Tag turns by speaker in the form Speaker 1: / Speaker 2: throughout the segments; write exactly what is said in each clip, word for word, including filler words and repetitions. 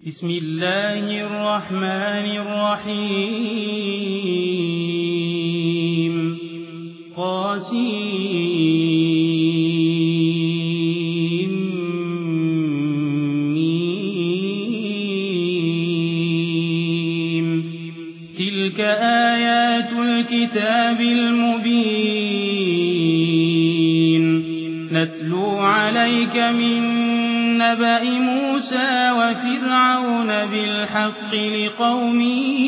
Speaker 1: بسم الله الرحمن الرحيم قاسم ميم تلك آيات الكتاب المبين نتلو عليك من نبأ موسى وفرعون بالحق لقوم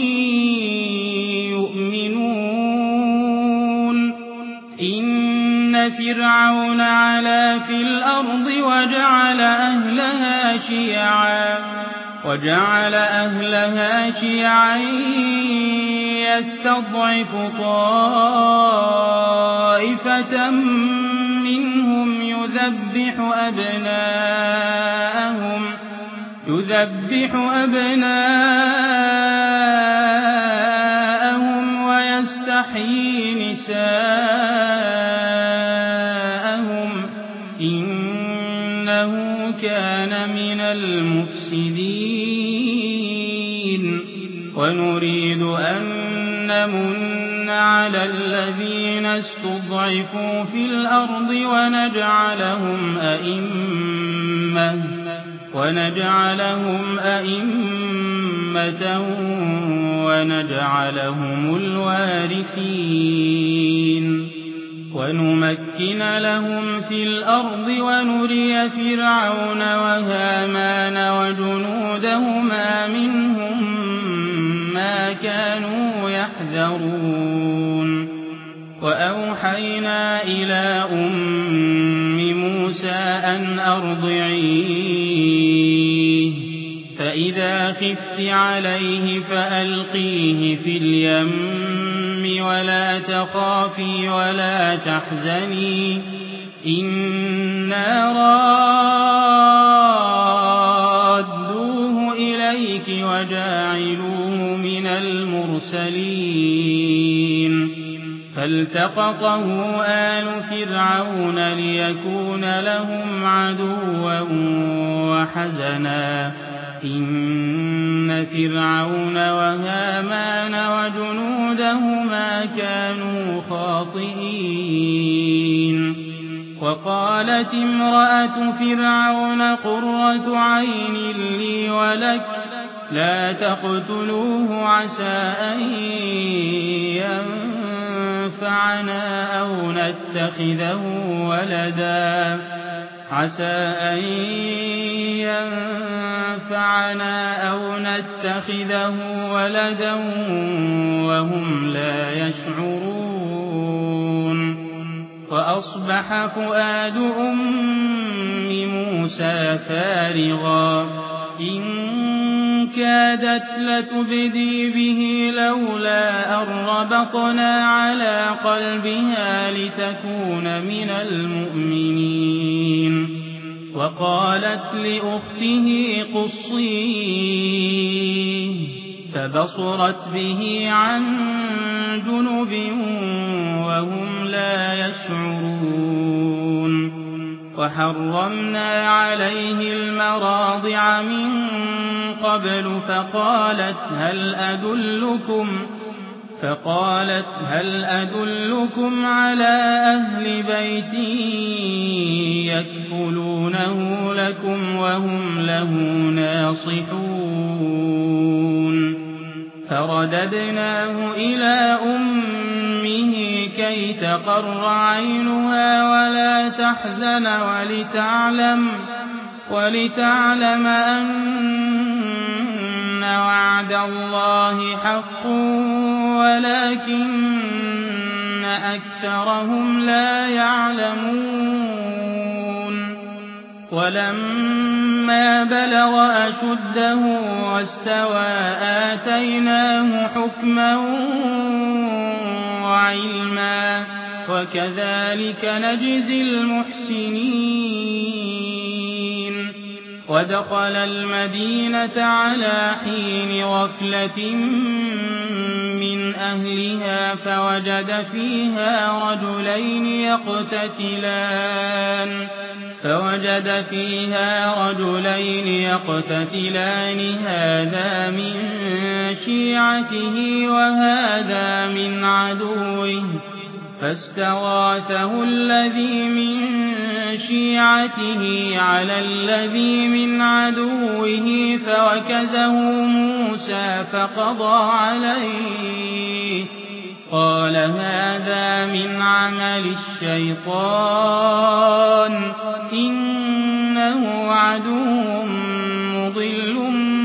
Speaker 1: يؤمنون إن فرعون علا في الأرض وجعل أهلها شيعا وجعل أهلها شيعا يستضعف طائفة منهم يذبح أبناءهم يذبح أبناءهم ويستحيي نساءهم إنه كان من المفسدين ونريد أن نمن على الذين استضعفوا في الأرض ونجعلهم أئمة ونجعلهم أئمة ونجعلهم الوارثين ونمكن لهم في الأرض ونري فرعون وهامان وجنودهما منهم ما كانوا يحذرون وأوحينا إلى أم موسى أن أرضعيه فإذا خفت عليه فألقيه في اليم ولا تخافي ولا تحزني إنا رادوه إليك وجاعلوه من المرسلين فالتقطه آل فرعون ليكون لهم عدوا وحزنا إن فرعون وهامان وجنودهما كانوا خاطئين وقالت امرأة فرعون قرة عين لي ولك لا تقتلوه عسى أن ينفعنا أو نتخذه ولدا عسى أن ينفعنا أو نتخذه ولدا وهم لا يشعرون وأصبح فؤاد أم موسى فارغا إن كادت لتبدي به لولا أن ربطنا على قلبها لتكون من المؤمنين وقالت لأخته قصيه فبصرت به عن جنب وهم لا يشعرون وحرمنا عليه المراضع من قبل فقالت هل أدلكم فقالت هل أدلكم على أهل بيت يكفلونه لكم وهم له ناصحون فرددناه إلى أمه كي تقر عينها ولا تحزن ولتعلم ولتعلم أن وعد الله حق ولكن أكثرهم لا يعلمون ولما بلغ أشده واستوى آتيناه حكما وعلما وكذلك نجزي المحسنين ودخل المدينة على حين غفلة من أهلها فوجد فيها رجلين يقتتلان فوجد فيها رجلين يقتتلان هذا من شيعته وهذا من عدوه فاستغاثه الذي من شيعته على الذي من عدوه فوكزه موسى فقضى عليه قال هذا من عمل الشيطان إنه عدو مضل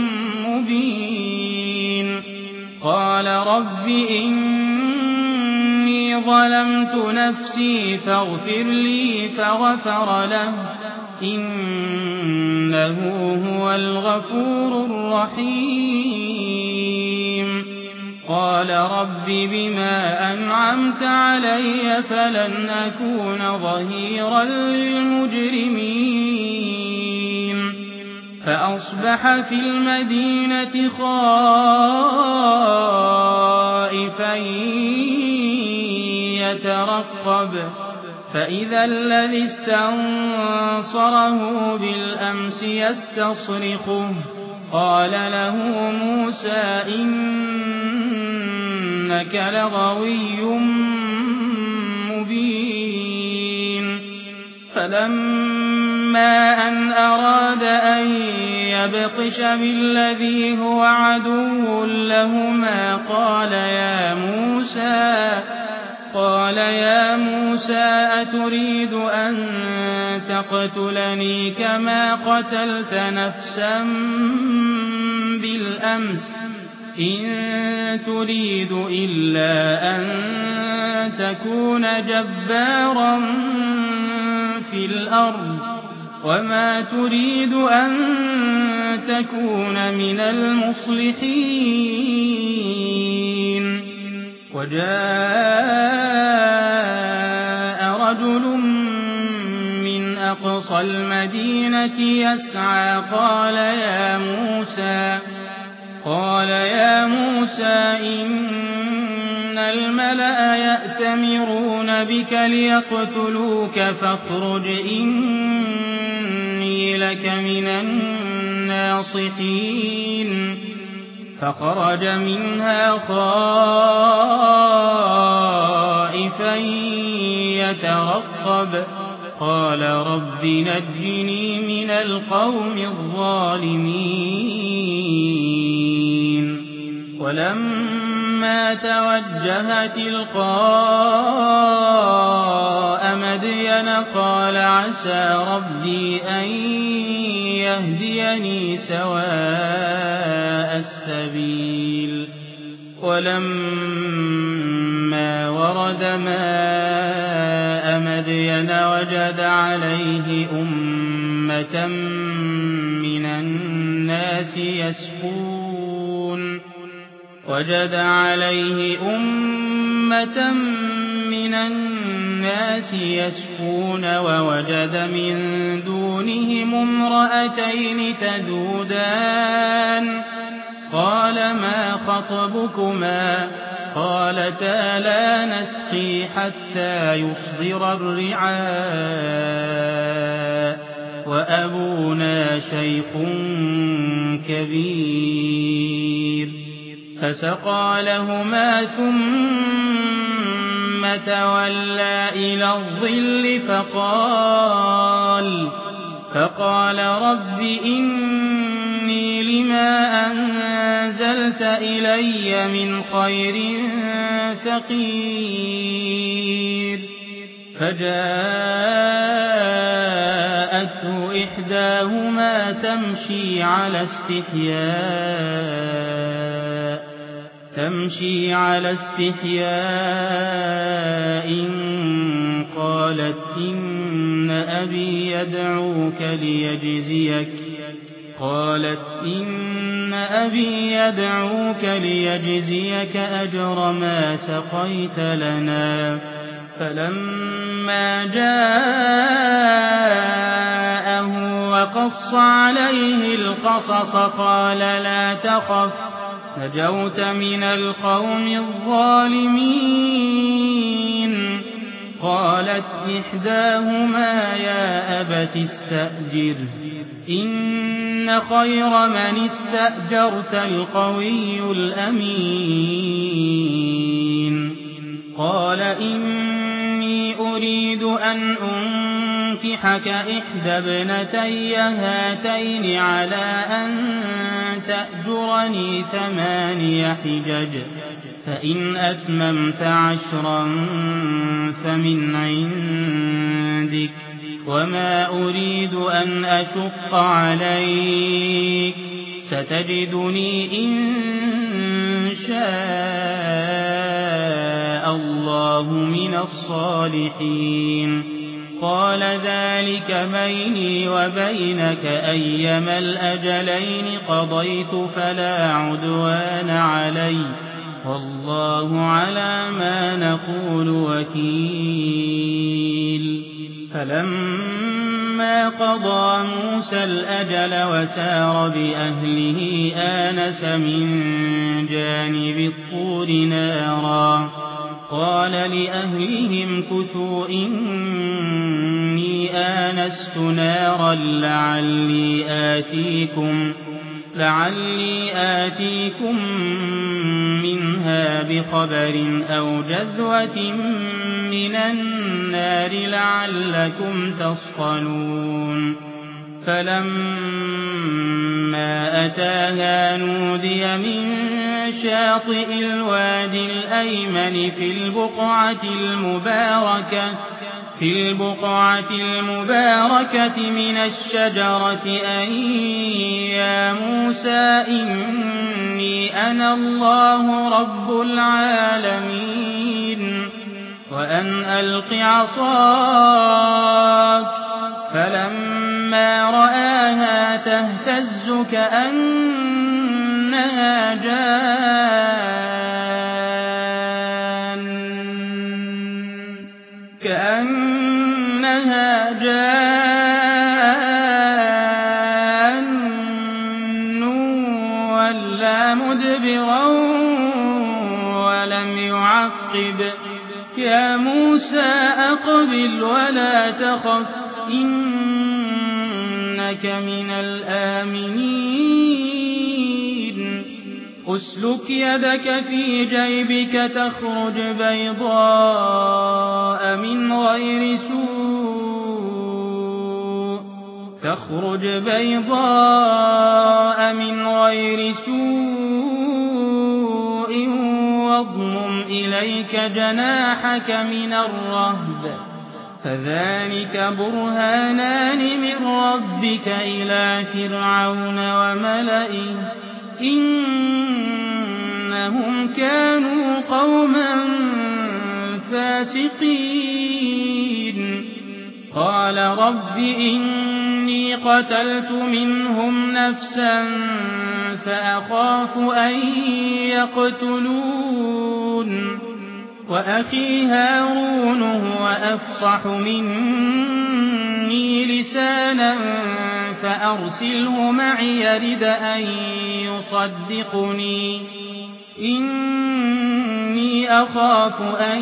Speaker 1: مبين قال رب إني ظلمت نفسي فاغفر لي فغفر له إنه هو الغفور الرحيم قال رب بما أنعمت علي فلن أكون ظهيرا للمجرمين فأصبح في المدينة خائفا يترقب فإذا الذي استنصره بالأمس يستصرخه قال له موسى إنك لغوي مبين فلما أن أراد أن يبطش بالذي هو عدو لهما قال يا موسى قال يا موسى أتريد أن تقتلني كما قتلت نفسا بالأمس إن تريد إلا أن تكون جبارا في الأرض وما تريد أن تكون من المصلحين وجاء رجل من أقصى المدينة يسعى قال يا موسى قال يا موسى إن الملأ يأتمرون بك ليقتلوك فاخرج إني لك من الناصحين فخرج منها خائفا يترقب قال رب نجني من القوم الظالمين ولما توجه تلقاء مدين قال عسى ربي أن يهديني سواء السبيل ولما ورد ماء مدين وجد عليه أمة من الناس يسقون وجد عليه أمة من الناس يسقون ووجد من دونهم امرأتين تذودان قال ما خطبكما قالتا لا نسقي حتى يصدر الرعاء وأبونا شيخ كبير فسقى لهما ثم تولى إلى الظل فقال فقال رب إني لما أنزلت إلي من خير فقير فجاءته إحداهما تمشي على استحياء تمشي على استحياء قالت إن أبي يدعوك ليجزيك قالت إن أبي يدعوك ليجزيك أجر ما سقيت لنا فلما جاءه وقص عليه القصص قال لا تخف نجوت من القوم الظالمين قالت إحداهما يا أبت استأجره إن خير من استأجرت القوي الأمين قال إني أريد أن أنكحك إحدى ابنتي هاتين على أن تأجرني ثماني حجج فإن أتممت عشرا فمن عندك وما أريد أن أشق عليك ستجدني إن شاء الله من الصالحين قال ذلك بيني وبينك أيما الأجلين قضيت فلا عدوان علي والله على ما نقول وكيل فلما قضى موسى الأجل وسار بأهله آنس من جانب الطور نارا قال لأهلهم كثوا إني آنست نارا لعلي آتيكم لعلي آتيكم منها بخبر أو جذوة من النار لعلكم تصطلون فلما أتاها نودي من شاطئ الوادي الأيمن في البقعة المباركة في البقعة المباركة من الشجرة أن يا موسى إني أنا الله رب العالمين وأن ألق عصاك فلما رآها تهتز كأنها جان كأنها جان ولا مدبرا ولم يعقب يا موسى أقبل ولا تخف إنك من الآمنين أسلك يدك في جيبك تخرج بيضاء من غير سوء تخرج بيضاء من غير سوء واضمم إليك جناحك من الرهب فذلك برهانان من ربك إلى فرعون وملئه إنهم كانوا قوما فاسقين قال رب إني قتلت منهم نفسا فأخاف أن يقتلون وأخي هارون هو أفصح مني لسانا فأرسله معي يرد أن يصدقني إني أخاف أن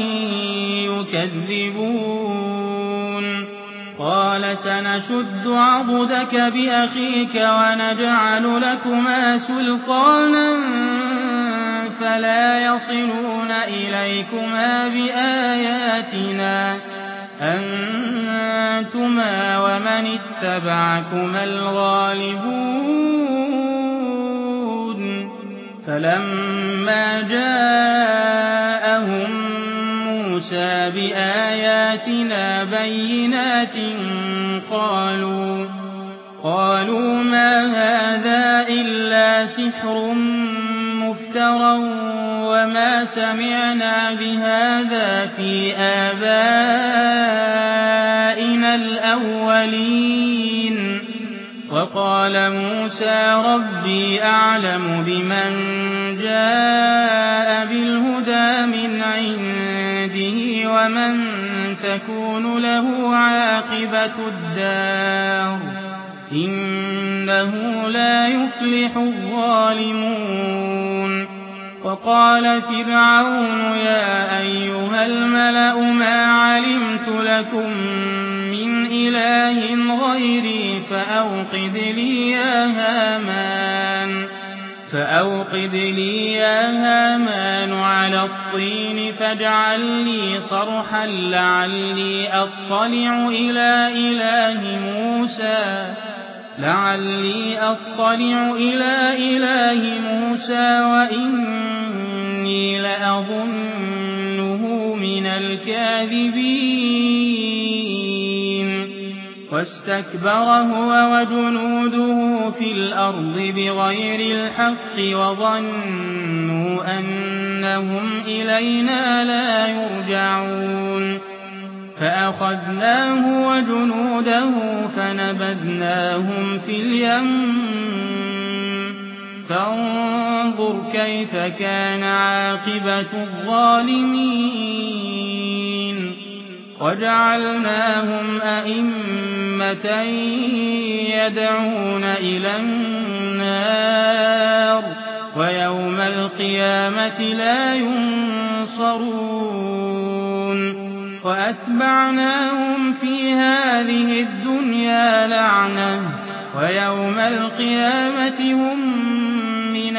Speaker 1: يكذبون قال سنشد عضدك بأخيك ونجعل لكما سلطانا فلا يصلون إليكما بآياتنا أنتما ومن اتبعكما الغالبون فلما جاءهم موسى بآياتنا بينات قالوا قالوا ما هذا إلا سحر مفترى وما سمعنا بهذا في آبائنا الأولين وقال موسى ربي أعلم بمن جاء بالهدى من عنده ومن تكون له عاقبة الدار إنه لا يفلح الظالمون وقال فرعون يا أيها الملأ ما علمت لكم من إله غيري فأوقد لي يا هامان فأوقد لي يا هامان على الطين فاجعل لي صرحا لعلي أطلع إلى إله موسى لعلي أطلع إلى إله موسى وإني لأظنه من الكاذبين واستكبر هو وجنوده في الأرض بغير الحق وظنوا أنهم إلينا لا يرجعون فأخذناه وجنوده فنبذناهم في اليم فانظر كيف كان عاقبة الظالمين وجعلناهم أئمة يدعون إلى النار ويوم القيامة لا ينصرون وأتبعناهم في هذه الدنيا لعنة ويوم القيامة هم من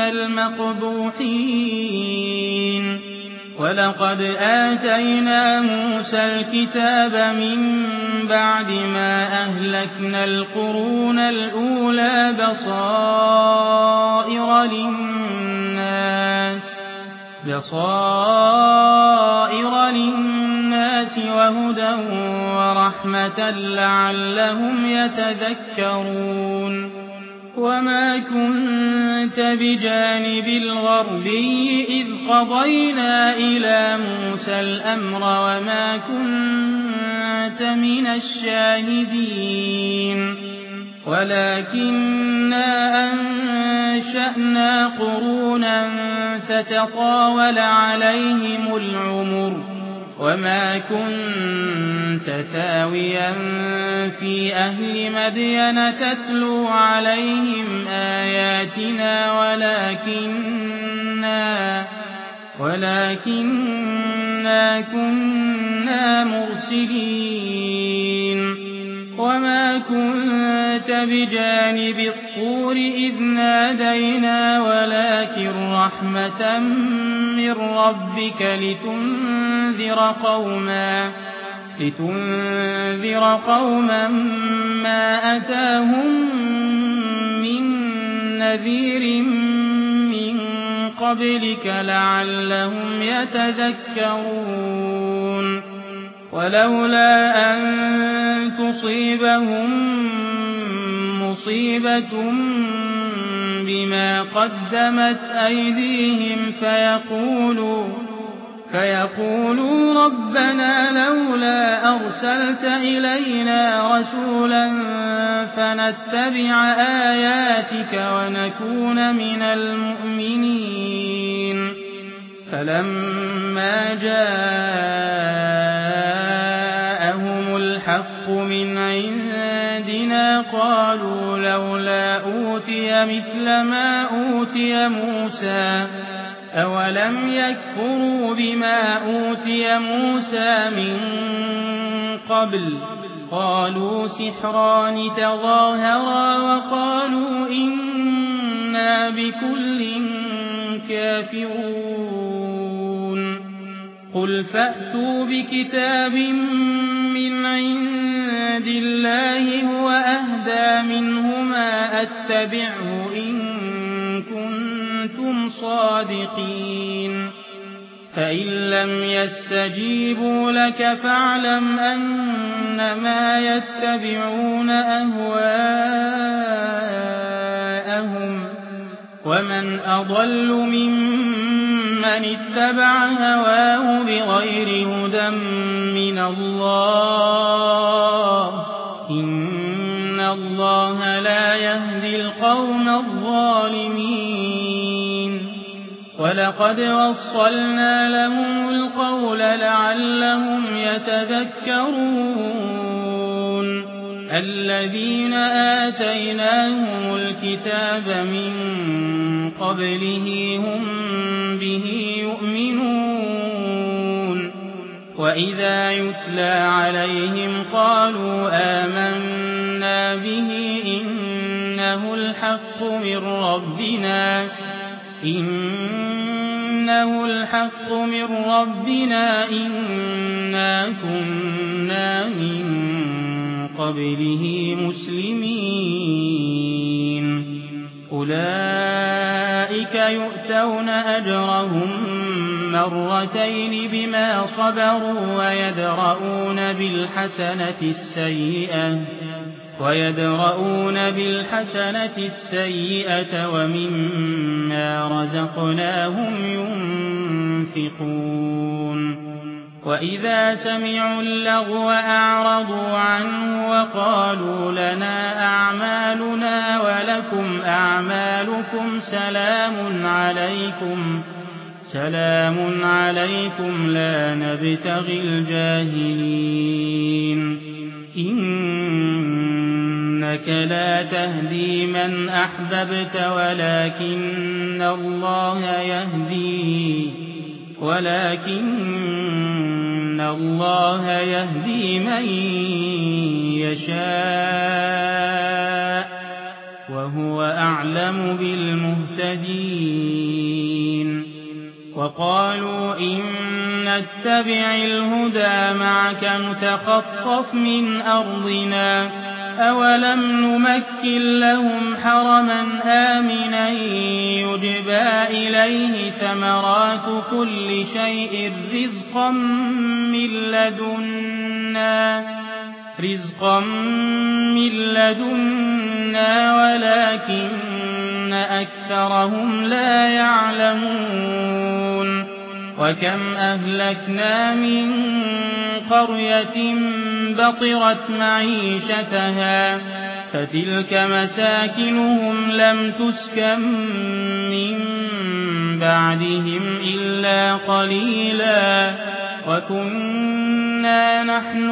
Speaker 1: المقبوحين ولقد آتينا موسى الكتاب من بعد ما أهلكنا القرون الأولى بصائر للناس بصائر للناس وهدى ورحمة لعلهم يتذكرون وما كنت بجانب الغربي إذ قضينا إلى موسى الأمر وما كنت من الشاهدين ولكننا أنشأنا قرونا فتطاول عليهم العمر وما كنت ثاويا في أهل مدين تتلو عليهم آياتنا ولكننا ولكننا كنا مرسلين وما كنت بجانب الطور إذ نادينا ولكن رحمة من ربك لتنذر قوما لتنذر قوما ما أتاهم من نذير من قبلك لعلهم يتذكرون ولولا أن تصيبهم مصيبة بما قدمت أيديهم فيقولوا فيقولوا ربنا لولا أرسلت إلينا رسولا فنتبع آياتك ونكون من المؤمنين فلما جاءهم الحق من عندنا قالوا لولا أوتي مثل ما أوتي موسى أولم يكفروا بما أوتي موسى من قبل قالوا سحران تظاهرا وقالوا إنا بكل كافرون قل فأتوا بكتاب من عند الله هو أهدى منهما أتبعه إن كنتم صادقين فإن لم يستجيبوا لك فاعلم أنما يتبعون أهواءهم ومن أضل ممن اتبع هواه بغير هدى من الله إن الله لا يهدي القوم الظالمين ولقد وصلنا لهم القول لعلهم يتذكرون الذين آتيناهم الكتاب من قبله هم به يؤمنون وإذا يتلى عليهم قالوا آمنا به إنه الحق من ربنا إنه الحق من ربنا إنا كنا من قبله مسلمين أولئك يؤتون أجرهم مرتين بما صبروا ويدرؤون بالحسنة السيئة ويدرؤون بالحسنة السيئة ومما رزقناهم ينفقون وإذا سمعوا اللغو أعرضوا عنه وقالوا لنا أعمالنا ولكم أعمالكم سلام عليكم سلام عليكم لا نبتغي الجاهلين إنك لا تهدي من أحببت ولكن الله يهدي ولكن الله يهدي من يشاء وهو أعلم بالمهتدين وقالوا إن نتبع الهدى معك نتخطف من أرضنا أولم نمكن لهم حرما آمنا يجبى إليه ثمرات كل شيء رزقا من لدنا رزقا من لدنا ولكن أكثرهم لا يعلمون وكم أهلكنا من قرية بطرت معيشتها فتلك مساكنهم لم تسكن من بعدهم إلا قليلا وكنا نحن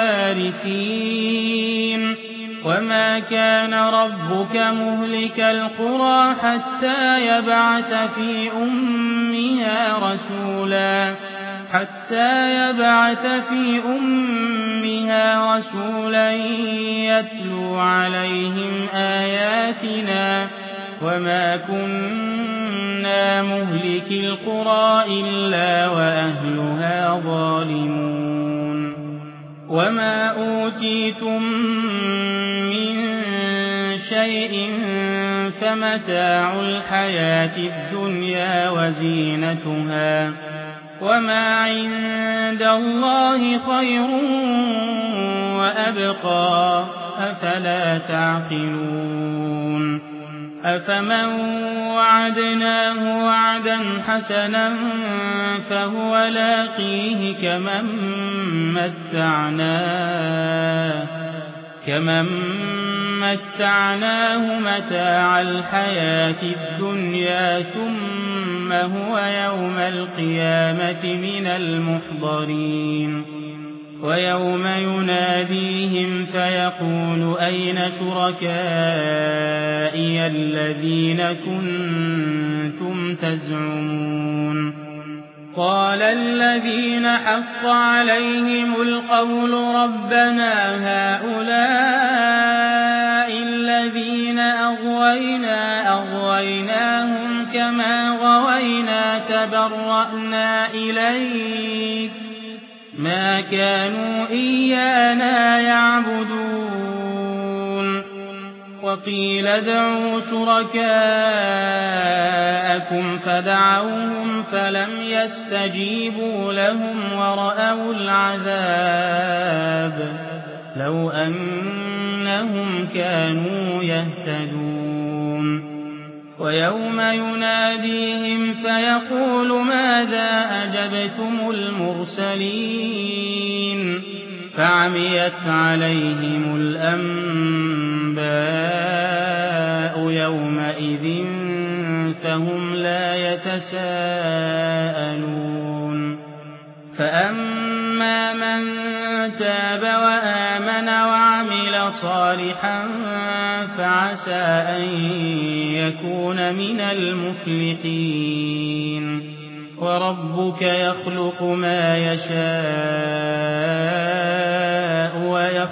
Speaker 1: الوارثين وما كان ربك مهلك القرى حتى يبعث في أمها رسولا حتى يبعث في أمها رسولا يتلو عليهم آياتنا وما كنا مهلك القرى إلا وأهلها ظالمون وما أوتيتم من شيء فمتاع الحياة الدنيا وزينتها وما عند الله خير وأبقى أفلا تعقلون أفمن وعدناه وعدا حسنا فهو لاقيه كمن متعناه كمن متعناه متاع الحياة الدنيا ثم هو يوم القيامة من المحضرين ويوم يناديهم فيقول أين شركائي الذين كنتم تزعمون قال الذين حق عليهم القول ربنا هؤلاء الذين أغوينا أغويناهم كما غوينا تبرأنا إليك ما كانوا إيانا يعبدون وقيل ادعوا شركاءكم فدعوهم فلم يستجيبوا لهم ورأوا العذاب لو أنهم كانوا يهتدون ويوم يناديهم فيقول ماذا أجبتم المرسلين فعميت عليهم الأنباء يومئذ فهم لا يتساءلون فأما من تاب وآمن وعمل وعمل صالحا فعسى أن يكون من المفلحين وربك يخلق ما يشاء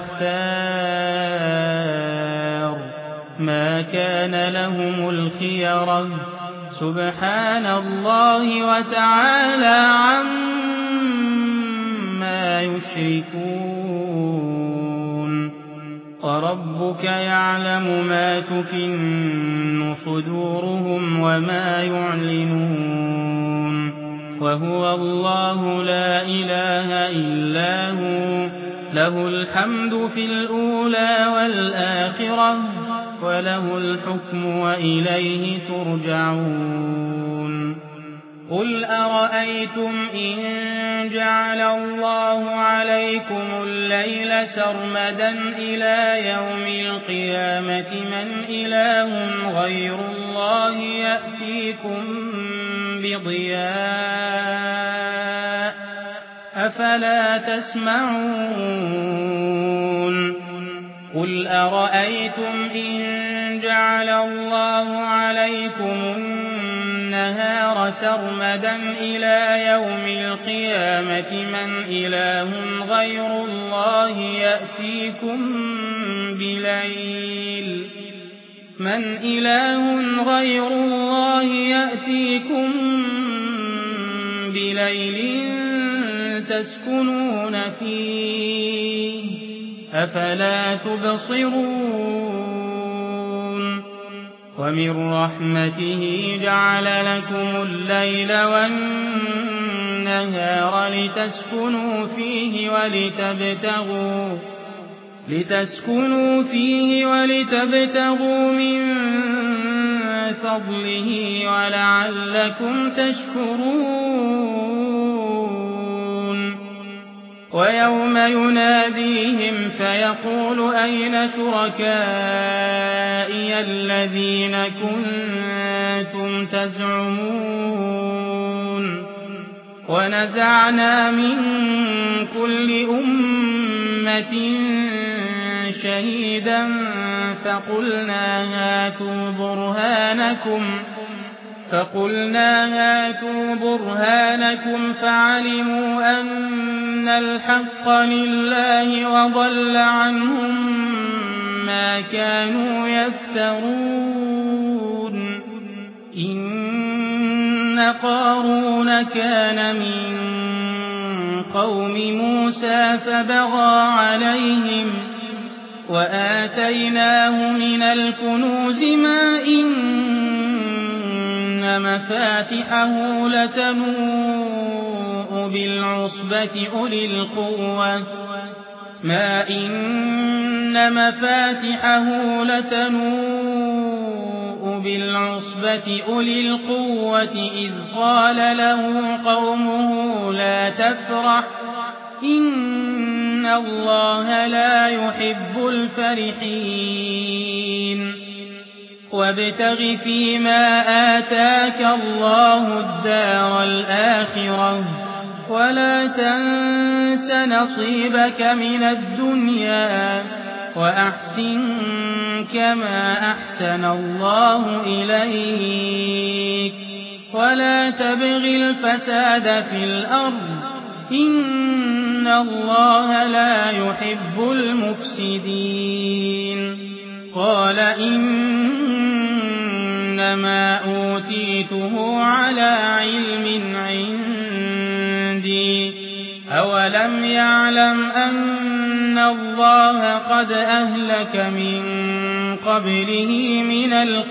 Speaker 1: ويختار ما كان لهم الخيرة سبحان الله وتعالى عما يشركون وربك يعلم ما تكن صدورهم وما يعلنون وهو الله لا إله إلا هو له الحمد في الأولى والآخرة وله الحكم وإليه ترجعون قل أرأيتم إن جعل الله عليكم الليل سرمدا إلى يوم القيامة من إله غير الله يأتيكم بضياء أفلا تسمعون قل أرأيتم إن جعل الله عليكم النهار سرمدا إلى يوم القيامة من إله غير الله يأتيكم بليل من إله غير الله يأتيكم بليل تسكنون فيه أفلا تبصرون ومن رحمته جعل لكم الليل والنهار لتسكنوا فيه ولتبتغوا لتسكنوا فيه ولتبتغوا من فضله ولعلكم تشكرون ويوم يناديهم فيقول أين شركائي الذين كنتم تزعمون ونزعنا من كل أمة شهيدا فقلنا هاتوا برهانكم فقلنا هاتوا برهانكم فعلموا أن الحق لله وضل عنهم ما كانوا يفترون إن قارون كان من قوم موسى فبغى عليهم وآتيناه من الكنوز ما إن مفاتحه لتنوء بالعصبة أولي القوة ما إن مفاتحه لتنوء بالعصبة أولي القوة إذ قال له قومه لا تفرح إن الله لا يحب الفرحين وابتغ فيما آتاك الله الدار الآخرة ولا تنس نصيبك من الدنيا وأحسن كما أحسن الله إليك ولا تبغ الفساد في الأرض إن الله لا يحب المفسدين قال إنما أوتيته على علم عندي أولم يعلم أن الله قد أهلك من قبله من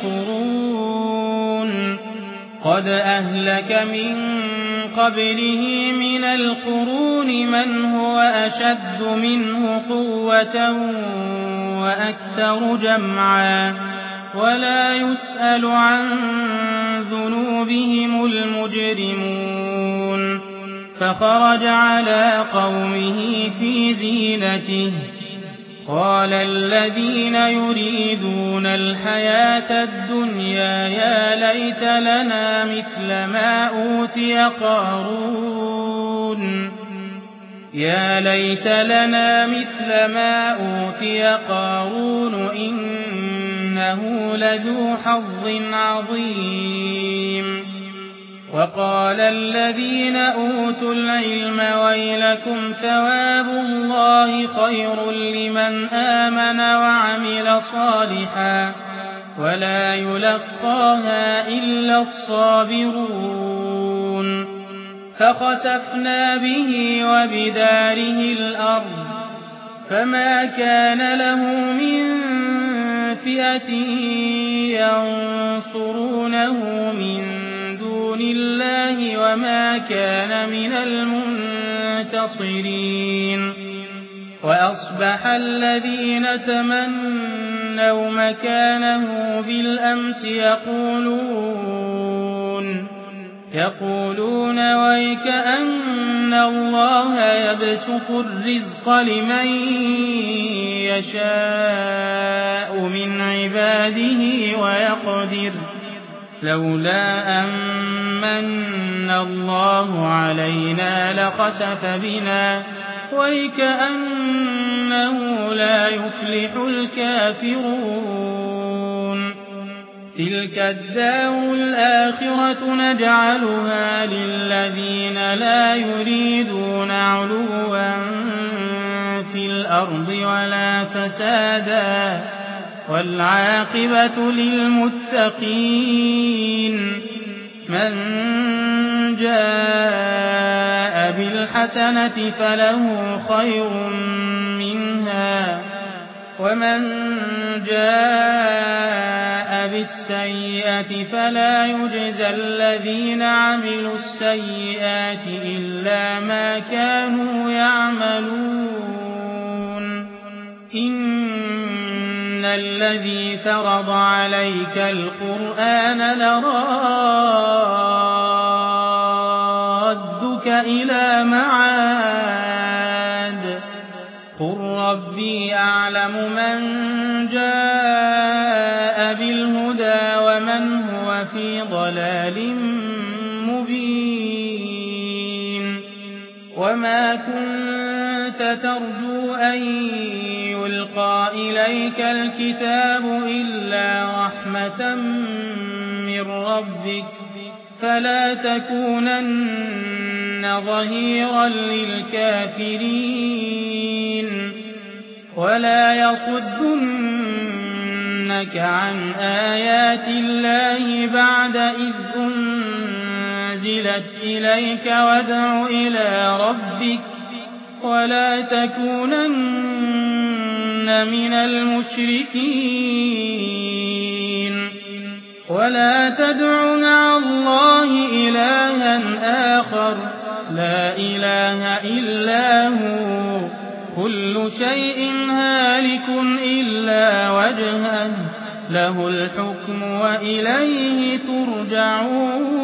Speaker 1: القرون قد أهلك من قبله من القرون من هو أشد منه قوة وأكثر جمعا ولا يسأل عن ذنوبهم المجرمون فخرج على قومه في زينته قال الذين يريدون الحياة الدنيا يا ليت لنا مثل ما أوتي قارون يا ليت لنا مثل ما أوتي قارون إنه لذو حظ عظيم وقال الذين أوتوا العلم ويلكم ثواب الله خير لمن آمن وعمل صالحا ولا يلقاها إلا الصابرون فخسفنا به وبداره الأرض فما كان له من فئة ينصرونه من دون الله وما كان من المنتصرين وأصبح الذين تمنوا مكانه بالأمس يقولون يقولون ويك أن الله يبسط الرزق لمن يشاء من عباده ويقدر لولا أمن الله علينا لخسف بنا ويكأنه لا يفلح الكافرون تلك الدار الآخرة نجعلها للذين لا يريدون علوا في الأرض ولا فسادا والعاقبة للمتقين من جاء بالحسنة فله خير منها ومن جاء بالسيئة فلا يجزى الذين عملوا السيئات إلا ما كانوا يعملون إن الذي فرض عليك القرآن لرادك إلى معاد قل ربي أعلم من جاء بالهدى ومن هو في ضلال مبين وما كنت ترجو أن يلقى إليك الكتاب إلا رحمة من ربك فلا تكونن ظهيرا للكافرين ولا يصدنك عن آيات الله بعد إذ أنزلت إليك وادع إلى ربك ولا تكونن من المشركين ولا تدع مع الله إلها آخر لا إله إلا هو كل شيء هالك إلا وجهه له الحكم وإليه ترجعون